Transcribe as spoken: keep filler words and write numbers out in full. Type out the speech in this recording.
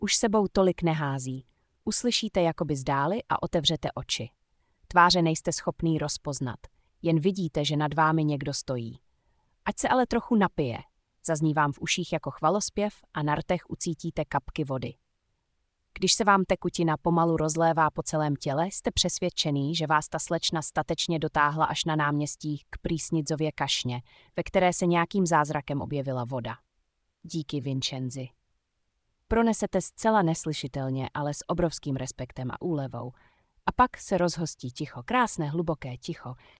Už sebou tolik nehází. Uslyšíte jakoby zdáli a otevřete oči. Tváře nejste schopný rozpoznat. Jen vidíte, že nad vámi někdo stojí. Ať se ale trochu napije. Zazní vám v uších jako chvalospěv a na rtech ucítíte kapky vody. Když se vám tekutina pomalu rozlévá po celém těle, jste přesvědčený, že vás ta slečna statečně dotáhla až na náměstí k Prýsnitzově kašně, ve které se nějakým zázrakem objevila voda. Díky, Vincenzi. Pronesete zcela neslyšitelně, ale s obrovským respektem a úlevou. A pak se rozhostí ticho, krásné hluboké ticho,